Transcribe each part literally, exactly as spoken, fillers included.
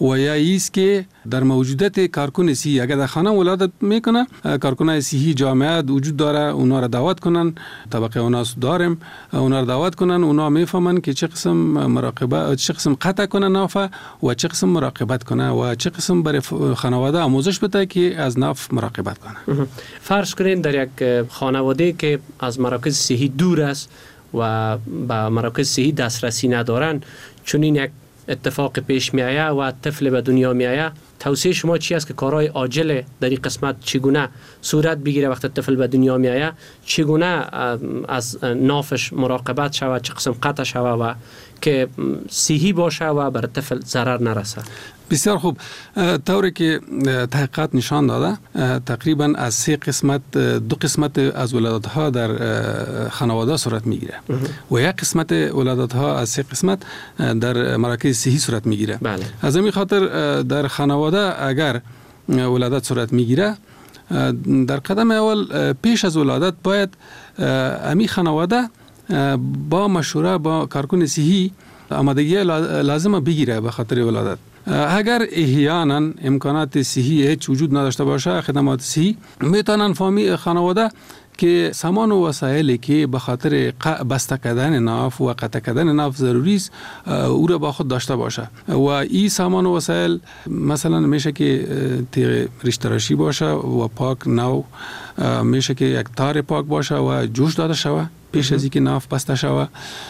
و یا ایست که در موجودیت کارکن صحی اگر در خانه ولادت میکنه، کارکنای صحی جامعه وجود داره، اونا را دعوت کنن، طبقه اوناس داریم، اونا را دعوت کنن، اونا میفهمن که چه قسم مراقبه، چه قسم قطع کنه نافه و چه قسم مراقبت کنه و چه قسم برای خانواده آموزش بده که از ناف مراقبت کنه. فرض کنین در یک خانواده که از مراکز صحی دور است و با مراکز صحی دسترسی ندارن، چون این یک اتفاق پیش می آید و طفل به دنیا می آید، توصیه شما چی است که کارهای عاجل در این قسمت چگونه صورت بگیره وقتی طفل به دنیا می آید؟ چگونه از نافش مراقبت شود، چه قسم قطع شود و که صحی باشه و بر طفل ضرر نرسه؟ بسیار خوب. طوری که تحقیقات نشان داده تقریبا از سه قسمت دو قسمت از ولادت ها در خانواده صورت میگیره و یک قسمت ولادت ها از سه قسمت در مراکز صحی صورت میگیره. بله. از همین خاطر در خانواده اگر ولادت صورت میگیره، در قدم اول پیش از ولادت باید امی خانواده با مشوره با کارکن صحی آمادگی لازمه بگیره به خاطر ولادت. اگر احیانا امکانات صحی هیچ وجود نداشته باشه، خدمات صحی میتونن فامی خانواده که سامان و وسایلی که به خاطر بسته کردن ناف و قطع کردن ناف ضروری است او را با خود داشته باشه و این سامان و وسایل مثلا میشه که تیغ ریشتراشی باشه و پاک نو، میشه که یک تار پاک باشه و جوش داده شوه پیش از اینکه ناف بسته شوه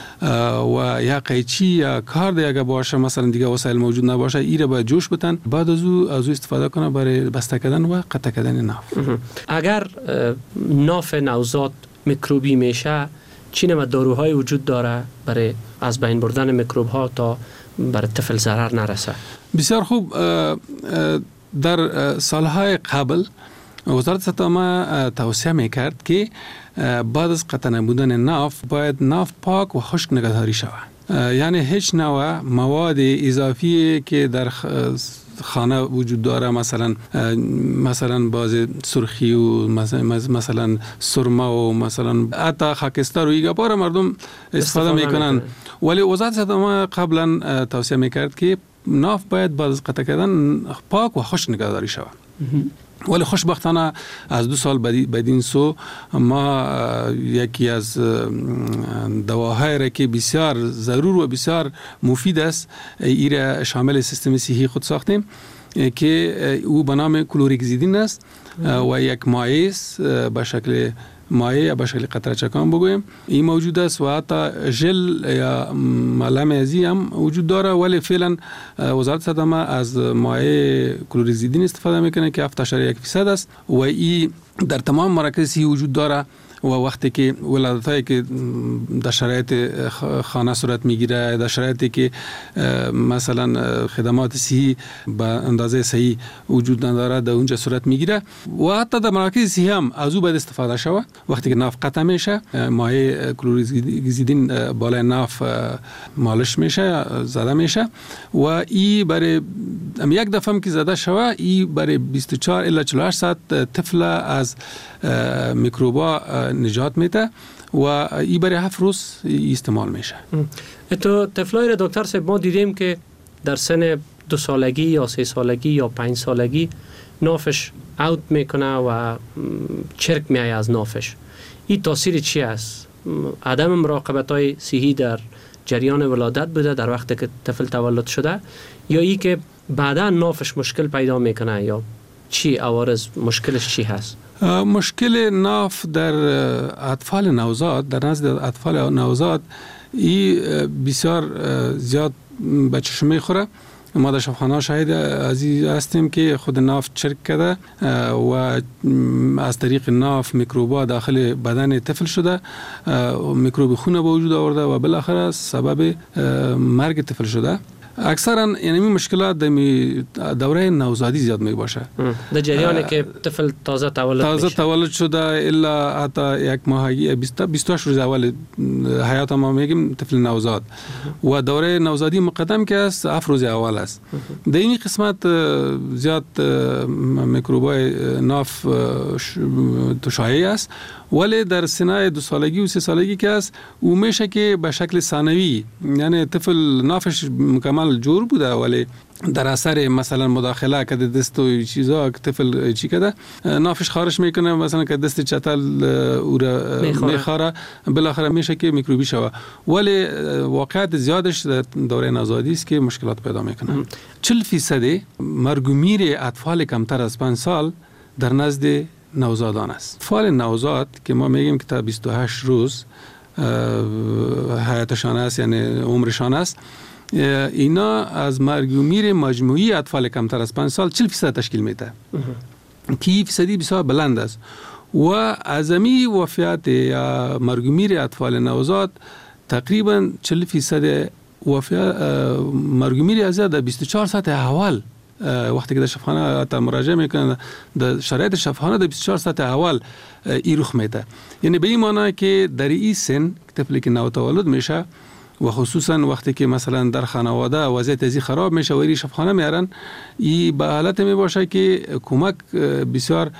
و یا قیچی یا کارد اگه باشه مثلا دیگه وسایل موجود نباشه ایره باید جوش بتن، بعد از او از او استفاده کنه برای بسته کردن و قطع کردن ناف. اگر ناف نوزاد میکروبی میشه، چی نوع داروهای وجود داره برای از بین بردن میکروب ها تا برای طفل ضرر نرسه؟ بسیار خوب. در سالهای قبل وزارت صحت توصیه میکرد که بعد از قطع نمودن ناف باید ناف پاک و خشک نگهداری شود، یعنی هیچ نوع مواد اضافی که در خانه وجود داره، مثلا مثلا باز سرخی و مثلا مثلا سرما و مثلا حتی خاکستر و ایگا بار مردم استفاده میکنن، ولی وزارت صحت قبلا توصیه میکرد که ناف باید بعد از قطع کردن پاک و خشک نگهداری شود. ولی خوشبختانه از دو سال بدین سو ما یکی از دواهایی را که بسیار ضرور و بسیار مفید است ایره شامل سیستم صحی خود ساختیم که او به نام کلوریکزیدین است و یک مایع است به شکل مایع به شکل قطره چکان بگویم. این موجود است و حتی ژل یا ملم ازی هم وجود داره، ولی فعلا وزارت صحت از مایع کلوریکزیدین استفاده میکنه که هفت اشاریه یک فیصد است و این در تمام مراکز صحی وجود داره و وقتی که ولادت هایی که در شرایط خانه صورت میگیره، در شرایطی که مثلا خدمات صحی به اندازه صحیح وجود نداره در اونجا صورت میگیره و حتی در مراکز صحی هم از او باید استفاده شود. وقتی که ناف قطع میشه مایع کلوریکزیدین بالای ناف مالش میشه، زده میشه و این برای یک دفعه که زده شود این برای بیست و چهار الی چهل و هشت ساعت طفل از میکروبا نجات میده و این برای هفت روز استعمال میشه. تو طفلای را دکتر صاحب ما دیدیم که در سن دو سالگی یا سه سالگی یا پنج سالگی نافش اوت میکنه و چرک میایه از نافش. این تاثیر چی است؟ عدم مراقبت های صحی در جریان ولادت بوده در وقتی که طفل تولد شده یا ای که بعدا نافش مشکل پیدا میکنه یا چی عوارض مشکلش چی هست؟ مشکل ناف در اطفال نوزاد، در نزد اطفال نوزاد این بسیار زیاد به چشم میخوره. ما در شفاخانه شاهد عزیز هستیم که خود ناف چرک کرده و از طریق ناف میکروبا داخل بدن طفل شده، میکروب خون به وجود آورده و بالاخره سبب مرگ طفل شده. اکثرا یعنی مشکلات در دوره نوزادی زیاد می باشه، در جریانی که طفل تازه تولد تازه میشه. تولد شده الا حتی یک ماهگی بیست بیست و هشت روز اول حیات ما میگیم طفل نوزاد و دوره نوزادی مقدم که است هفت روز اول است. در این قسمت زیاد میکروبای ناف شایع است، ولی در سنای دو سالگی و سه سالگی که است او میشه که به شکل ثانوی، یعنی طفل نافش مکمل کامل جور بوده، ولی در اثر مثلا مداخله که دست و چیزا که طفل چی کده نافش خارج میکنه، مثلا که دست چتل او را میخوره، بالاخره میشه که میکروبی شوه. ولی واقعیت زیادش در دوره نوزادی است که مشکلات پیدا میکنه. چهل فیصد مرگ و میر اطفال کمتر از پنج سال در نزد نوزادان است. اطفال نوزاد که ما میگیم که تا بیست و هشت روز حیاتشان است، یعنی عمرشان است، اینا از مرگ و میر مجموعی اطفال کمتر از پنج سال چهل فیصد تشکیل میده که فیصدی بسیار بلند است. و ازمی وفیات یا مرگ و میر اطفال نوزاد تقریبا چهل فیصد وفیات مرگ و میر از در بیست و چهار ساعت اول وقتی که در شفاخانه تا مراجعه میکنن، در شرایط شفاخانه در بیست و چهار ساعت اول ای رخ میده. یعنی به این معنی که در این سن طفلی که نوتولد میشه و خصوصا وقتی که مثلا در خانواده وضعیت ازی خراب میشه و ایری شفاخانه میارن، این به حالت می باشه که کمک بسیار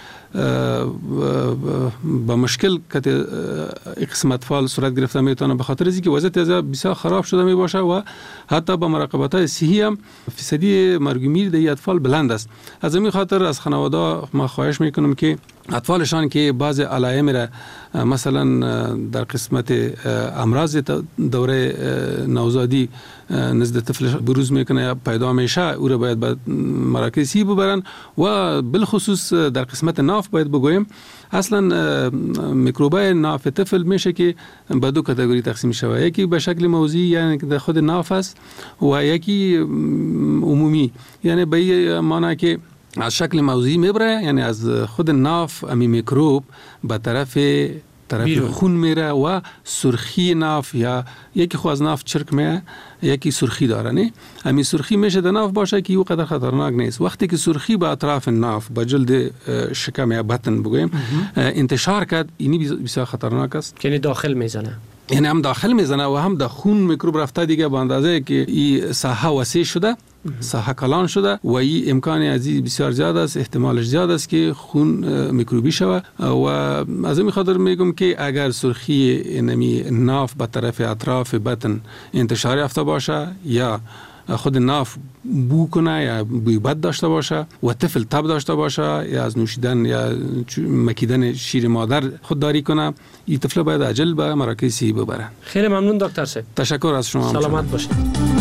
با مشکل که قسم اطفال صورت گرفته میتونه، به خاطر اینکه وضعیت ازی بسیار خراب شده می باشه و حتی با مراقبت صحی هم فیصدی مرگ و میر در اطفال بلند است. از این خاطر از خانواده ما خواهش میکنم که اطفالشان که بعض علائم را مثلا در قسمت امراض دوره نوزادی نزد طفل بروز میکنه یا پیدا میشه، او را باید به مراکز صحی ببرن و بالخصوص در قسمت ناف باید بگویم اصلا میکروبای ناف طفل میشه که به دو کاتگوری تقسیم شده، یکی به شکل موضعی یعنی در خود ناف است و یکی عمومی، یعنی به این معنی که از شکل موضعی میبره، یعنی از خود ناف امی میکروب به طرف طرف بیرون خون میره و سرخی ناف یا یکی خو از ناف چرک میه، یکی سرخی داره. نه امی سرخی میشه در ناف باشه که او قدر خطرناک نیست. وقتی که سرخی به اطراف ناف به جلد شکم یا بطن بگویم انتشار کرد، اینی بسیار خطرناک است، یعنی داخل میزنه، یعنی هم داخل میزنه و هم در خون میکروب رفته دیگه به اندازه که این ساحه وسیع شده، ساحه کلان شده و این امکان ازی بسیار زیاد است، احتمالش زیاد است که خون میکروبی شود. و از این خاطر میگم که اگر سرخی نمی ناف به طرف اطراف بطن انتشار یافته باشه یا خود ناف بو کنه یا بوی بد داشته باشه و طفل تب داشته باشه یا از نوشیدن یا مکیدن شیر مادر خودداری کنه، این طفل باید عجل به مراکز صحی ببره. خیلی ممنون دکتر صاحب. تشکر از شما. سلامت باشید.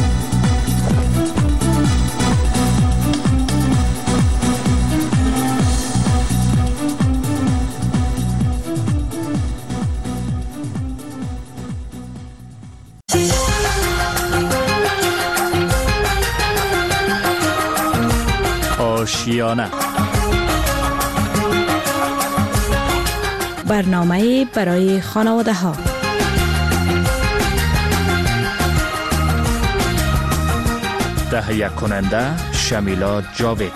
آشیانه برنامه برای خانواده ها. تهیه کننده شمیلا جاوید.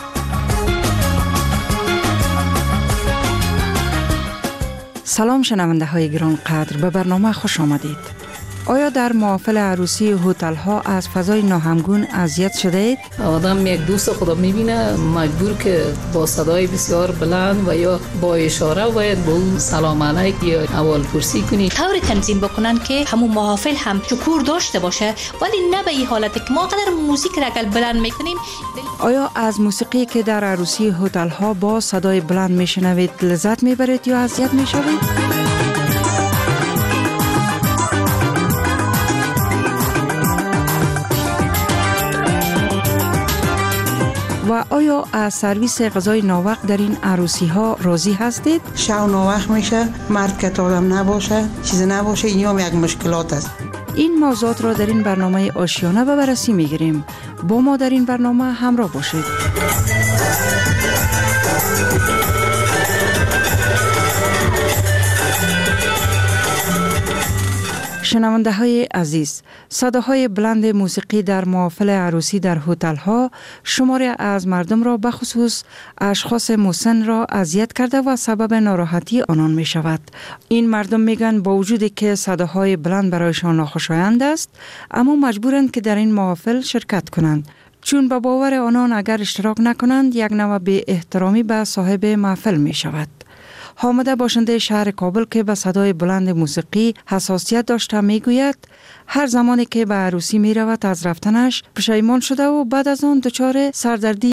سلام شنونده های گران قدر، به برنامه خوش آمدید. آیا در محافل عروسی هتل ها از فضای ناهمگون اذیت شده اید؟ آدم یک دوست خدا میبینه مجبور که با صدای بسیار بلند و یا با اشاره باید با اون سلام علیک یا احوال پرسی کنی. طوری تنظیم بکنن که همون محافل هم شکور داشته باشه، ولی نه به این حالت که ما قدر موزیک را اگر بلند میکنیم. آیا از موسیقی که در عروسی هتل ها با صدای بلند میشنوید لذت میبرید یا اذیت میشوید؟ و آیا از سرویس غذای ناوقت در این عروسی ها راضی هستید؟ شو ناوقت میشه، مرد که آدم نباشه، چیز نباشه، این هم یک مشکلات است. این موضوعات را در این برنامه آشیانه به بررسی میگیریم. با ما در این برنامه همراه باشید. شنونده های عزیز، صداهای بلند موسیقی در محافل عروسی در هتل ها شماری از مردم را بخصوص اشخاص مسن را اذیت کرده و سبب ناراحتی آنان می شود. این مردم میگن با وجودی که صداهای بلند برایشان ناخوشایند است، اما مجبورند که در این محافل شرکت کنند، چون به باور آنان اگر اشتراک نکنند یک نوع بی احترامی به صاحب محفل می شود. حامده باشنده شهر کابل که به صدای بلند موسیقی حساسیت داشته میگوید هر زمانی که به عروسی می رود از رفتنش پشیمان شده و بعد از آن دچار سردردی